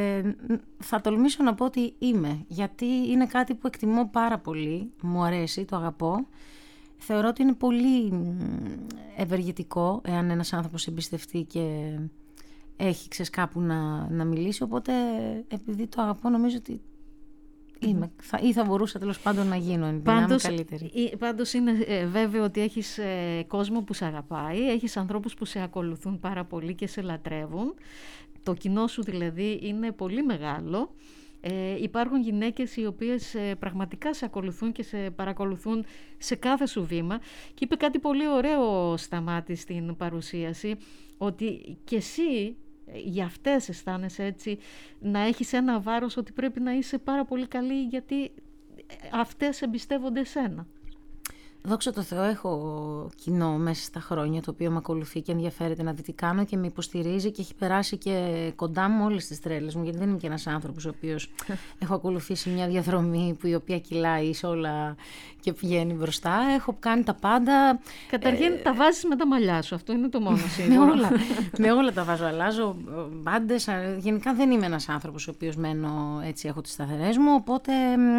θα τολμήσω να πω ότι είμαι, γιατί είναι κάτι που εκτιμώ πάρα πολύ, μου αρέσει, το αγαπώ. Θεωρώ ότι είναι πολύ ευεργετικό εάν ένας άνθρωπος εμπιστευτεί και έχει κάπου να μιλήσει, οπότε επειδή το αγαπώ νομίζω ότι είμαι, ή θα μπορούσα τέλος πάντων να γίνω καλύτερη. Πάντως είναι βέβαιο ότι έχεις κόσμο που σε αγαπάει, έχεις ανθρώπους που σε ακολουθούν πάρα πολύ και σε λατρεύουν. Το κοινό σου δηλαδή είναι πολύ μεγάλο. Υπάρχουν γυναίκες οι οποίες πραγματικά σε ακολουθούν και σε παρακολουθούν σε κάθε σου βήμα. Και είπε κάτι πολύ ωραίο Σταμάτη στην παρουσίαση, ότι και εσύ για αυτές αισθάνεσαι έτσι, να έχεις ένα βάρος ότι πρέπει να είσαι πάρα πολύ καλή γιατί αυτές εμπιστεύονται εσένα. Δόξα τω Θεώ, έχω κοινό μέσα στα χρόνια το οποίο με ακολουθεί και ενδιαφέρεται να δει τι κάνω και με υποστηρίζει και έχει περάσει και κοντά μου όλες τις τρέλες μου, γιατί δεν είμαι και ένας άνθρωπος ο οποίος έχω ακολουθήσει μια διαδρομή που η οποία κυλάει σε όλα και πηγαίνει μπροστά. Έχω κάνει τα πάντα. Καταρχήν τα βάζεις με τα μαλλιά σου, αυτό είναι το μόνο σίγουρο. Με όλα τα βάζω, αλλάζω μπάντες. Γενικά δεν είμαι ένας άνθρωπος ο οποίος μένω έτσι, έχω τις σταθερές μου, οπότε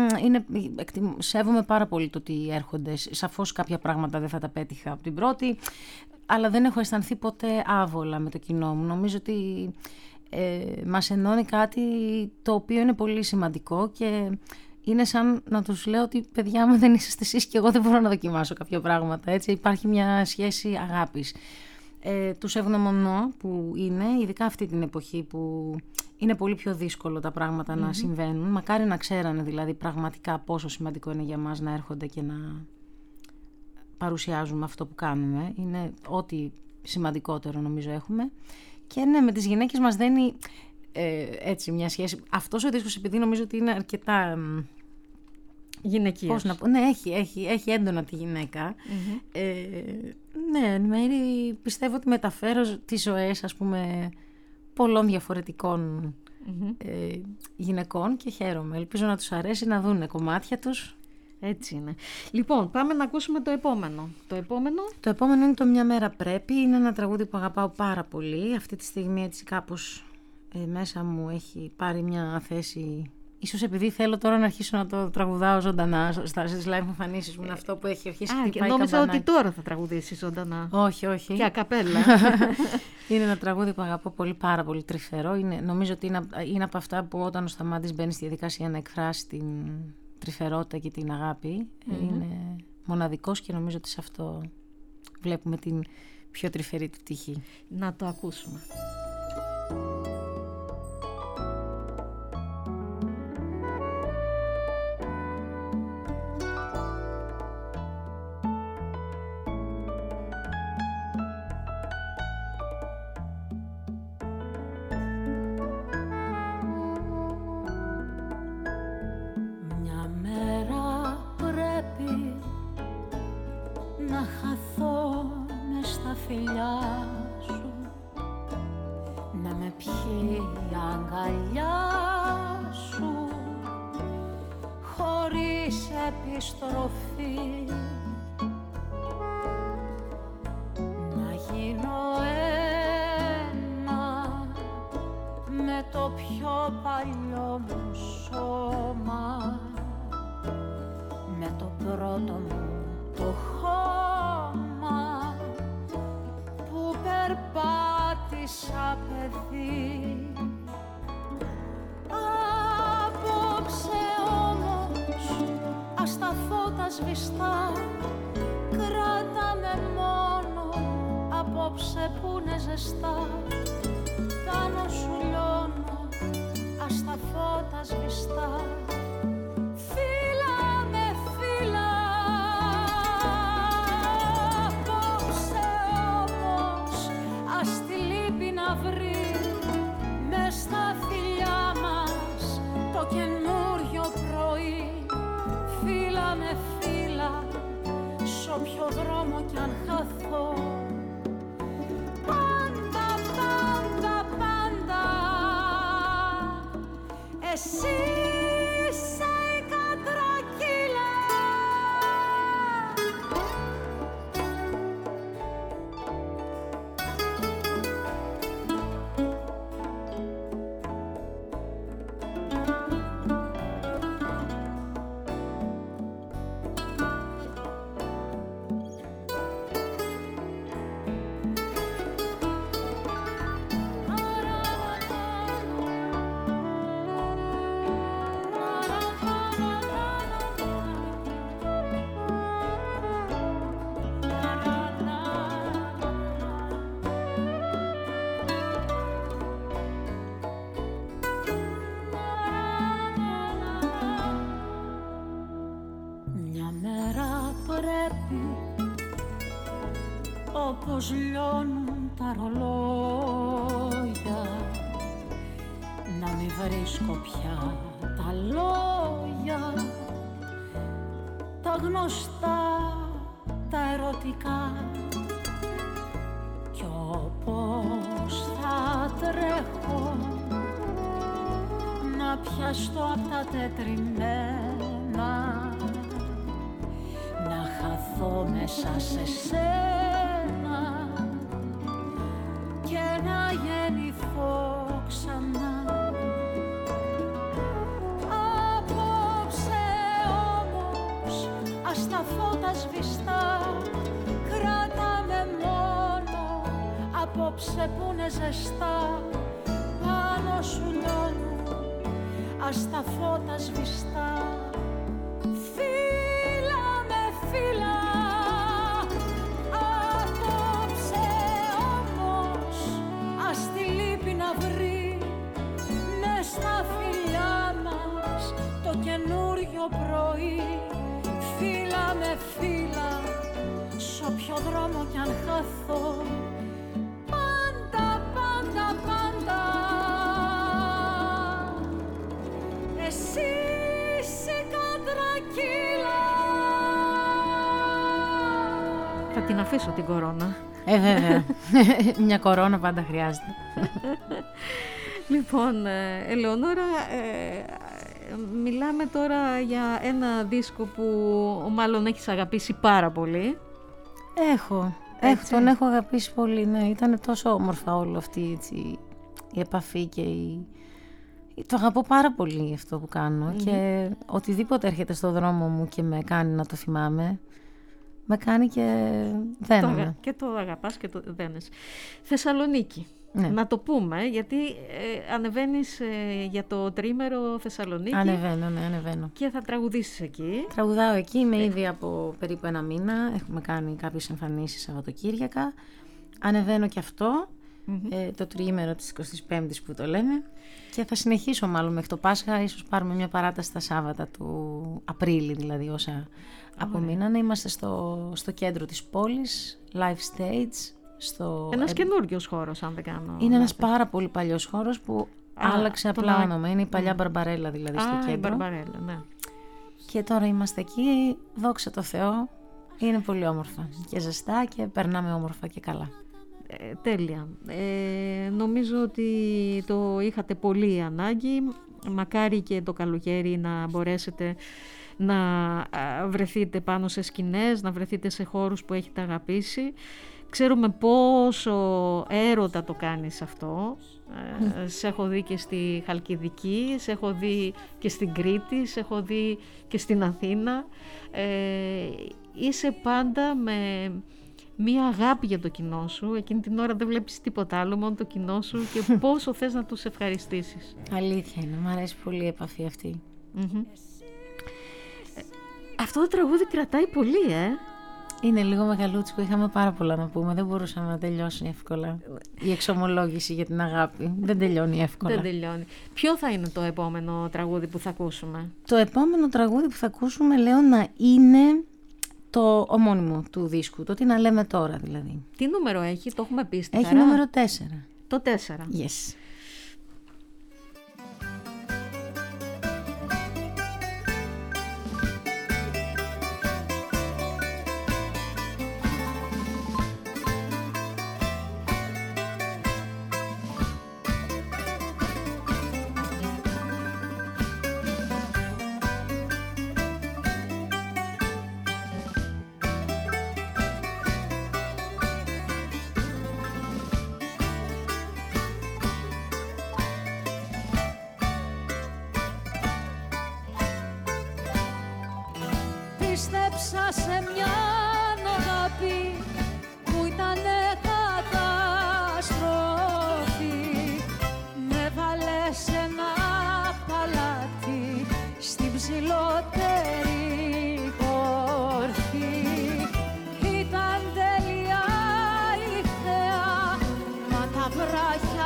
σέβομαι πάρα πολύ το ότι έρχονται. Σαφώς κάποια πράγματα δεν θα τα πέτυχα από την πρώτη, αλλά δεν έχω αισθανθεί ποτέ άβολα με το κοινό μου. Νομίζω ότι μας ενώνει κάτι το οποίο είναι πολύ σημαντικό και είναι σαν να τους λέω ότι παιδιά μου δεν είσαστε εσείς και εγώ δεν μπορώ να δοκιμάσω κάποια πράγματα. Έτσι. Υπάρχει μια σχέση αγάπης. Τους ευγνωμονώ που είναι, ειδικά αυτή την εποχή που είναι πολύ πιο δύσκολο τα πράγματα να συμβαίνουν. Μακάρι να ξέρανε δηλαδή πραγματικά πόσο σημαντικό είναι για μας να έρχονται και να παρουσιάζουμε αυτό που κάνουμε. Είναι ό,τι σημαντικότερο νομίζω έχουμε. Και ναι, με τις γυναίκες μας δένει έτσι μια σχέση. Αυτός ο δίσκος, επειδή νομίζω ότι είναι αρκετά γυναικείας. Πώς να πω, ναι, έχει έντονα τη γυναίκα. Ναι, μέρη, πιστεύω ότι μεταφέρω τις ζωές, ας πούμε, πολλών διαφορετικών γυναικών και χαίρομαι. Ελπίζω να τους αρέσει να δούνε κομμάτια τους. Έτσι είναι. Λοιπόν, πάμε να ακούσουμε το επόμενο. Το επόμενο είναι το «Μια μέρα πρέπει». Είναι ένα τραγούδι που αγαπάω πάρα πολύ. Αυτή τη στιγμή έτσι κάπως μέσα μου έχει πάρει μια θέση. Ίσως επειδή θέλω τώρα να αρχίσω να το τραγουδάω ζωντανά στις live εμφανίσεις μου. Είναι αυτό που έχει αρχίσει και νόμιζα ότι τώρα θα τραγουδήσεις ζωντανά. Όχι. Και ακαπέλα. Είναι ένα τραγούδι που αγαπώ πολύ, πάρα πολύ τρυφερό. Νομίζω ότι είναι από αυτά που όταν ο Σταμάτης μπαίνει στη διαδικασία να εκφράσει τρυφερότητα και την αγάπη. Είναι μοναδικός και νομίζω ότι σε αυτό βλέπουμε την πιο τρυφερή του τύχη. Να το ακούσουμε. Όπως λιώνουν τα ρολόγια, να μην βρίσκω πια τα λόγια, τα γνωστά, τα ερωτικά, κι όπως θα τρέχω να πιαστώ απ' τα τετριμμένα, να χαθώ μέσα σε σένα και να γεννηθώ ξανά. Απόψε όμως ας τα φώτα σβηστά, κράτα με μόνο απόψε που είναι ζεστά. Πάνω σου λιώνουν ας τα φώτα σβηστά. Φίλα με φίλα, απόψε όμως ας τη λύπη να βρει μες στα φιλιά μας το καινούριο πρωί. Φίλα με φίλα, σ' όποιο δρόμο κι αν χαθώ, πάντα, πάντα, πάντα εσύ είσαι κατρακύλα. Θα την αφήσω την κορώνα. Βέβαια. Μια κορώνα πάντα χρειάζεται. Λοιπόν, Ελεονόρα, μιλάμε τώρα για ένα δίσκο που μάλλον έχεις αγαπήσει πάρα πολύ. Τον έχω αγαπήσει πολύ, ναι. Ήταν τόσο όμορφα όλο αυτή έτσι, η επαφή και το αγαπώ πάρα πολύ αυτό που κάνω και οτιδήποτε έρχεται στο δρόμο μου και με κάνει να το θυμάμαι, με κάνει και δένομαι. Και το αγαπάς και το δένες. Θεσσαλονίκη. Ναι. Να το πούμε, γιατί ανεβαίνεις για το τρίμερο Θεσσαλονίκη. Ανεβαίνω. Και θα τραγουδήσεις εκεί. Τραγουδάω εκεί, είμαι ήδη από περίπου 1 μήνα. Έχουμε κάνει κάποιες εμφανίσεις Σαββατοκύριακα. Ανεβαίνω και αυτό, το τριήμερο της 25ης που το λέμε. Και θα συνεχίσω μάλλον μέχρι το Πάσχα. Ίσως πάρουμε μια παράταση τα Σάββατα του Απρίλη, δηλαδή όσα απομείνανε. Είμαστε στο κέντρο της πόλης, live stage. Ένας καινούριος χώρος, αν δεν κάνω. Είναι ένας πάρα πολύ παλιός χώρος που άλλαξε απλά όνομα. Είναι η παλιά Μπαρμπαρέλα, δηλαδή, στο κέντρο. Η Μπαρμπαρέλα, ναι. Και τώρα είμαστε εκεί, δόξα τω Θεώ. Είναι πολύ όμορφα και ζεστά και περνάμε όμορφα και καλά. Τέλεια. Νομίζω ότι το είχατε πολύ ανάγκη. Μακάρι και το καλοκαίρι να μπορέσετε να βρεθείτε πάνω σε σκηνές, να βρεθείτε σε χώρους που έχετε αγαπήσει. Ξέρουμε πόσο έρωτα το κάνεις αυτό. Σε έχω δει και στη Χαλκιδική, σε έχω δει και στην Κρήτη, σε έχω δει και στην Αθήνα. Είσαι πάντα με μία αγάπη για το κοινό σου. Εκείνη την ώρα δεν βλέπεις τίποτα άλλο, μόνο το κοινό σου και πόσο θες να τους ευχαριστήσεις. Αλήθεια είναι, μου αρέσει πολύ η επαφή αυτή. Αυτό το τραγούδι κρατάει πολύ, Είναι λίγο μεγαλούτσικο, είχαμε πάρα πολλά να πούμε, δεν μπορούσαμε να τελειώσει εύκολα. Η εξομολόγηση για την αγάπη δεν τελειώνει εύκολα. Δεν τελειώνει. Ποιο θα είναι το επόμενο τραγούδι που θα ακούσουμε? Το επόμενο τραγούδι που θα ακούσουμε λέω να είναι το ομώνυμο του δίσκου, το τι να λέμε τώρα δηλαδή. Τι νούμερο έχει, το έχουμε πει στη Έχει χαρά? νούμερο 4. Το 4. Yes. Πίστεψα σε μια αγάπη που ήτανε καταστροφή. Με βάλε σε ένα παλάτι στην ψηλότερη κορφή. Ήταν τέλεια η θέα, μα τα βράχια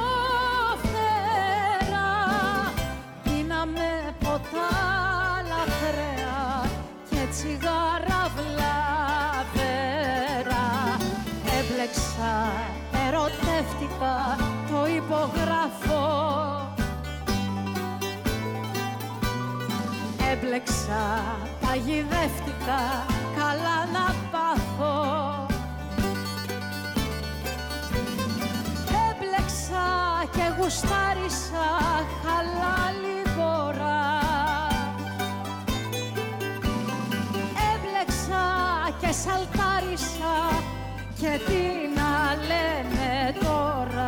κοφτερά. Πίναμε ποτά λαθρέα και τσιγάρα βλαβερά. Έμπλεξα, ερωτεύτηκα, το υπογράφω. Έμπλεξα, παγιδεύτηκα, καλά να πάθω. Έμπλεξα και γουστάρισα, χαλάλι γορά. Και σαλτάρισα και τι να λένε τώρα.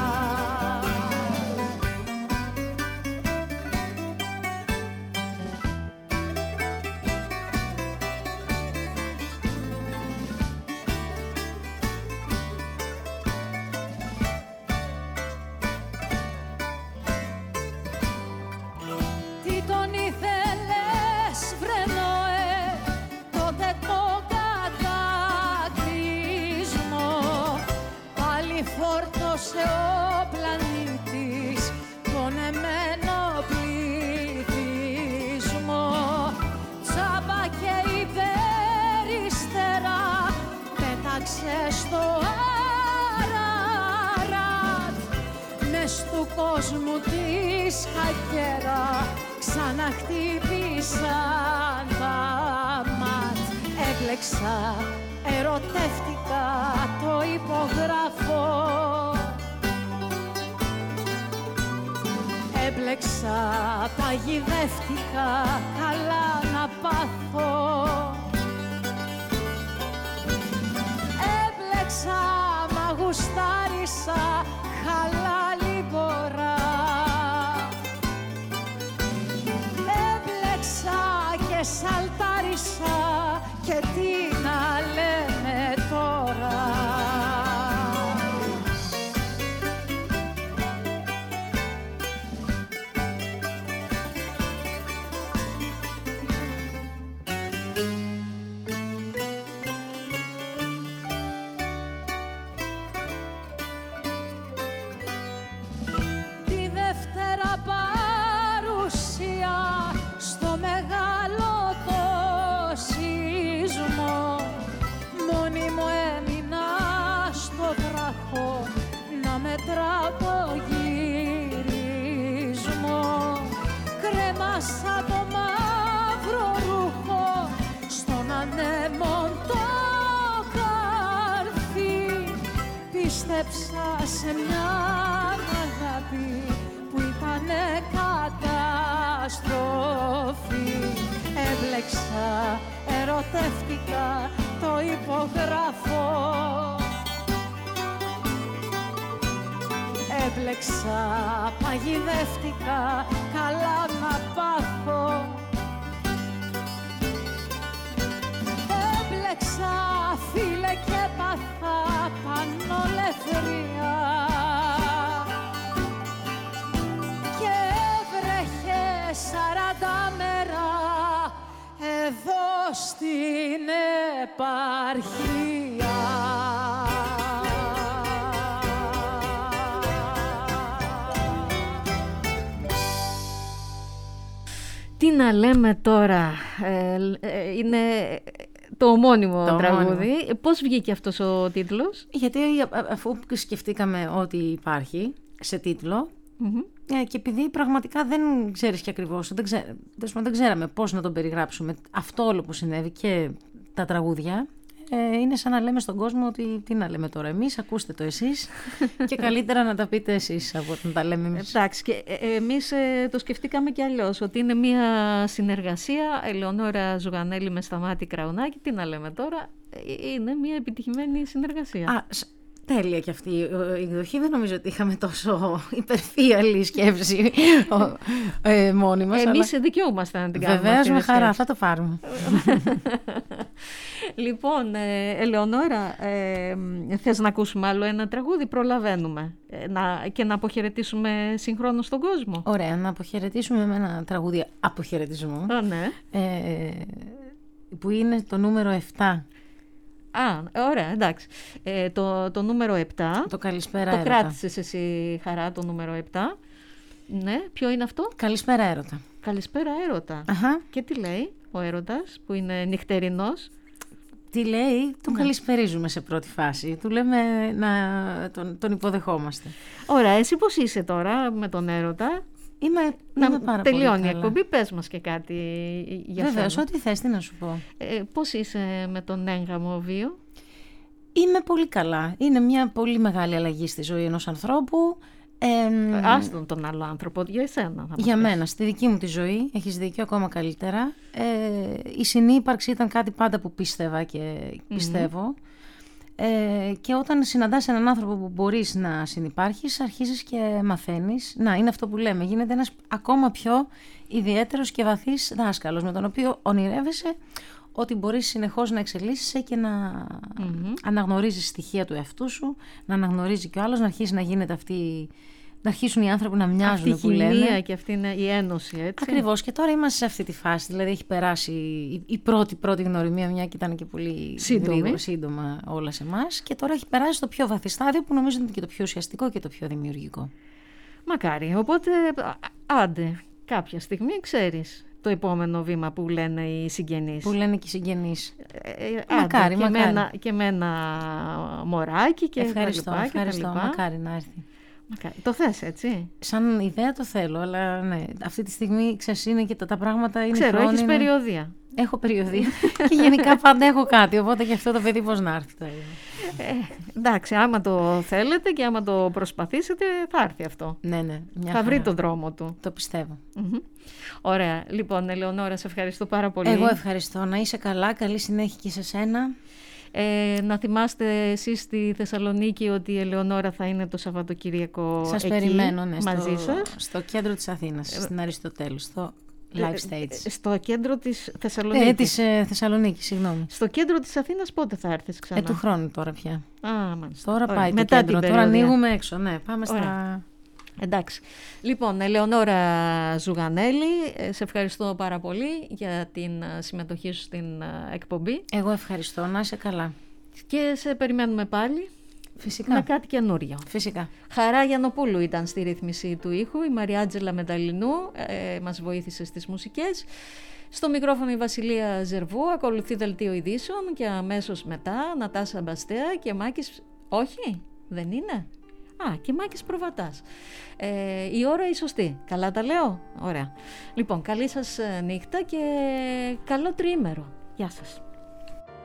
Τι τον ήθελες βρε Νοέ, τότε το κατακλυσμό πάλι φόρτωσε ο πλανήτης τον εμένο πληθυσμό. Τσάμπα και υπερυστέρα πέταξε στο Αραράτ. Μες του κόσμου της χακέρα ξαναχτύπησαν τα ματ. Έμπλεξα, ερωτεύτηκα, το υπογράφω. Έμπλεξα, παγιδεύτηκα, καλά να πάθω. Έμπλεξα, μα γουστάρισα, χαλάλι μπορά. Έμπλεξα και σαλτάρισα και τι να λέμε τώρα. λεμόν το καρφί. Πίστεψα σε μια αγάπη που ήτανε καταστροφή. Έβλεξα, ερωτεύτηκα, το υπογράφω. Έβλεξα, παγιδεύτηκα, καλά να πάθω. Έβλεξα, φίλε, και πάθα πανολεθρία. Και έβρεχε 40 μέρα εδώ στην επαρχία. Τι να λέμε τώρα, είναι το ομώνυμο τραγούδι. Πώς βγήκε αυτός ο τίτλος? Γιατί αφού σκεφτήκαμε ότι υπάρχει σε τίτλο, και επειδή πραγματικά δεν ξέρεις και ακριβώς, δεν ξέραμε πώς να τον περιγράψουμε αυτό όλο που συνέβη και τα τραγούδια, είναι σαν να λέμε στον κόσμο ότι τι να λέμε τώρα εμείς, ακούστε το εσείς και καλύτερα να τα πείτε εσείς από να τα λέμε εμείς. Εντάξει, και εμείς το σκεφτήκαμε κι αλλιώς, ότι είναι μια συνεργασία Ελεονόρα Ζουγανέλη με Σταμάτη Κραουνάκη. Τι να λέμε τώρα, είναι μια επιτυχημένη συνεργασία. Τέλεια και αυτή η εκδοχή. Δεν νομίζω ότι είχαμε τόσο υπερφύαλη σκέψη μόνοι μας. Εμείς δικαιούμαστε να την κάνουμε. Βεβαίως, με χαρά, θα το πάρουμε. Λοιπόν, Ελεονόρα, θες να ακούσουμε άλλο ένα τραγούδι? Προλαβαίνουμε και να αποχαιρετήσουμε συγχρόνως τον κόσμο. Ωραία, να αποχαιρετήσουμε με ένα τραγούδι αποχαιρετισμού, ναι. Που είναι το νούμερο 7. Ωραία, εντάξει. Το νούμερο 7. Το Καλησπέρα το Έρωτα. Το κράτησες εσύ, Χαρά, το νούμερο 7. Ναι, ποιο είναι αυτό? Καλησπέρα Έρωτα. Καλησπέρα Έρωτα. Και τι λέει ο Έρωτας, που είναι νυχτερινός? Τι λέει, τον καλησπερίζουμε σε πρώτη φάση. Του λέμε τον υποδεχόμαστε. Ωραία, εσύ πώς είσαι τώρα με τον Έρωτα? Είμαι πάρα πολύ καλά. Τελειώνει η εκπομπή, πες μας και κάτι για σένα. Βεβαίως, ό,τι θες, τι να σου πω. Πώς είσαι με τον έγγαμο βίο? Είμαι πολύ καλά. Είναι μια πολύ μεγάλη αλλαγή στη ζωή ενός ανθρώπου. Άστον τον άλλο άνθρωπο, για εσένα. Για μένα, στη δική μου τη ζωή, έχεις δίκιο, ακόμα καλύτερα. Η συνύπαρξη ήταν κάτι πάντα που πίστευα και πιστεύω. Και όταν συναντάς έναν άνθρωπο που μπορείς να συνυπάρχεις, αρχίζεις και μαθαίνεις. Να, είναι αυτό που λέμε, γίνεται ένας ακόμα πιο ιδιαίτερος και βαθύς δάσκαλος, με τον οποίο ονειρεύεσαι ότι μπορείς συνεχώς να εξελίσσεσαι και να αναγνωρίζεις στοιχεία του εαυτού σου, να αναγνωρίζει και ο άλλος, να αρχίσει να γίνεται αυτή, να αρχίσουν οι άνθρωποι να μοιάζουν, αυτή που λένε. Αυτή η χημεία και αυτή είναι η ένωση, έτσι. Ακριβώς, και τώρα είμαστε σε αυτή τη φάση, δηλαδή έχει περάσει η πρώτη γνωριμία, μια και ήταν και πολύ σύντομα όλα σε εμάς, και τώρα έχει περάσει στο πιο βαθύ στάδιο, που νομίζω είναι και το πιο ουσιαστικό και το πιο δημιουργικό. Μακάρι, οπότε άντε κάποια στιγμή ξέρεις το επόμενο βήμα που λένε οι συγγενείς. Που λένε και οι συγγενείς. Μακάρι. Και με ένα μωράκι και ευχαριστώ, και μακάρι να έρθει. Το θες, έτσι? Σαν ιδέα το θέλω, αλλά ναι, αυτή τη στιγμή ξέρεις, είναι και τα πράγματα είναι ξέρω, χρόνιμα. Έχεις περιοδία. Έχω περιοδία και γενικά πάντα έχω κάτι, οπότε και αυτό το παιδί πώς να έρθει. Εντάξει, άμα το θέλετε και άμα το προσπαθήσετε θα έρθει αυτό. Ναι, θα βρει τον δρόμο του. Το πιστεύω. Ωραία, λοιπόν Ελεονόρα, σε ευχαριστώ πάρα πολύ. Εγώ ευχαριστώ, να είσαι καλά, καλή συνέχεια και σε σένα. Να θυμάστε εσείς στη Θεσσαλονίκη ότι η Ελεονόρα θα είναι το Σαββατοκύριακο σας εκεί, περιμένω, μαζί σας. Στο κέντρο της Αθήνας, στην Αριστοτέλου, στο Live Stage. Στο κέντρο της Θεσσαλονίκης. Της Θεσσαλονίκης, συγγνώμη. Στο κέντρο της Αθήνας πότε θα έρθεις ξανά? Του χρόνου τώρα πια. Μάλιστα. Τώρα πάει το μετά κέντρο, τώρα ανοίγουμε έξω. Ναι, πάμε στα... Εντάξει. Λοιπόν, Ελεονόρα Ζουγανέλη, σε ευχαριστώ πάρα πολύ για την συμμετοχή σου στην εκπομπή. Εγώ ευχαριστώ, να είσαι καλά. Και σε περιμένουμε πάλι. Φυσικά. Με κάτι καινούριο. Φυσικά. Χαρά Γιαννοπούλου ήταν στη ρύθμιση του ήχου. Η Μαριάτζελα Μεταλλινού μας βοήθησε στις μουσικές. Στο μικρόφωνο η Βασιλεία Ζερβού. Ακολουθεί δελτίο ειδήσεων και αμέσως μετά Νατάσα Μπαστέα και Μάκης... Όχι, δεν είναι. Και Μάκης Προβατάς. Η ώρα η σωστή. Καλά τα λέω? Ωραία. Λοιπόν, καλή σας νύχτα και καλό τριήμερο. Γεια σας.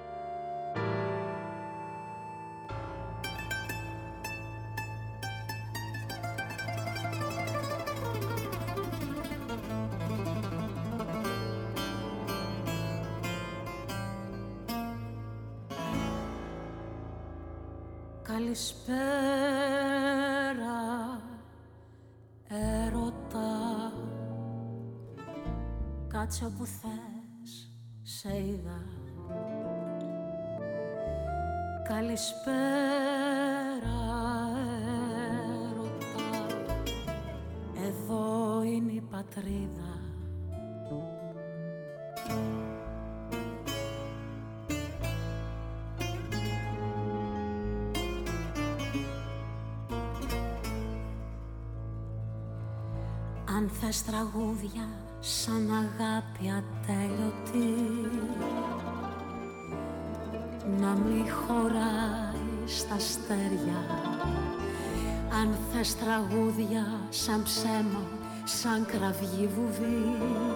Καλησπέρα, έρωτα. Κάτσε όπου θες, σε είδα. Καλησπέρα, έρωτα. Εδώ είναι η πατρίδα. Αν θες τραγούδια σαν αγάπη ατέλειωτη, να μη χωράει στα αστέρια. Αν θες τραγούδια σαν ψέμα, σαν κραυγή βουβή,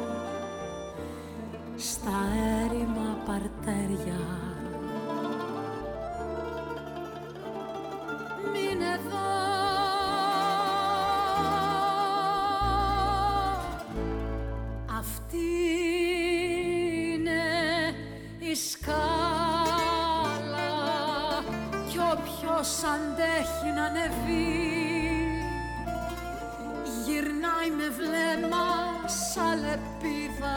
στα έρημα παρτέρια. Μην εδώ. Ποιος αντέχει να ανεβεί, γυρνάει με βλέμμα σαν λεπίδα.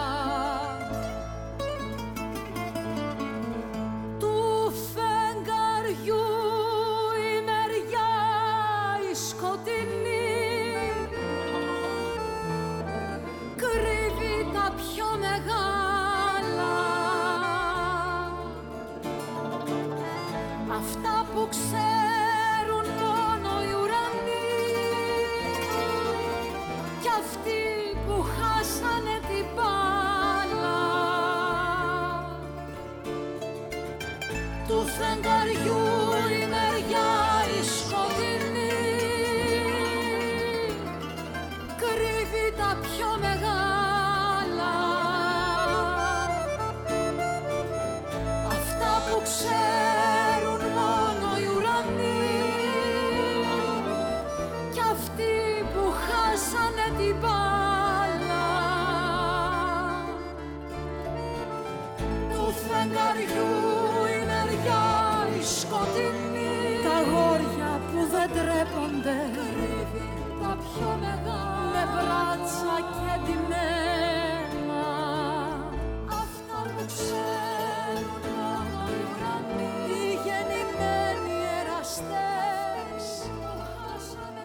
Του φεγγαριού η μεριά η σκοτεινή κρύβει τα πιο μεγάλα, αυτά που ξέρουν μόνο οι ουρανοί κι αυτοί που χάσανε την μπάλα. Του φεγγαριού η μεριά η σκοτεινή κρύβει τα πιο μεγάλα, αυτά που ξέρουν μόνο οι ουρανοί κι αυτοί που χάσανε την μπάλα. Του φεγγαριού η μεριά η σκοτεινή, τα αγόρια που δεν τρέπονται κρύβει τα πιο μεγάλα, με μπράτσα και ντυμέν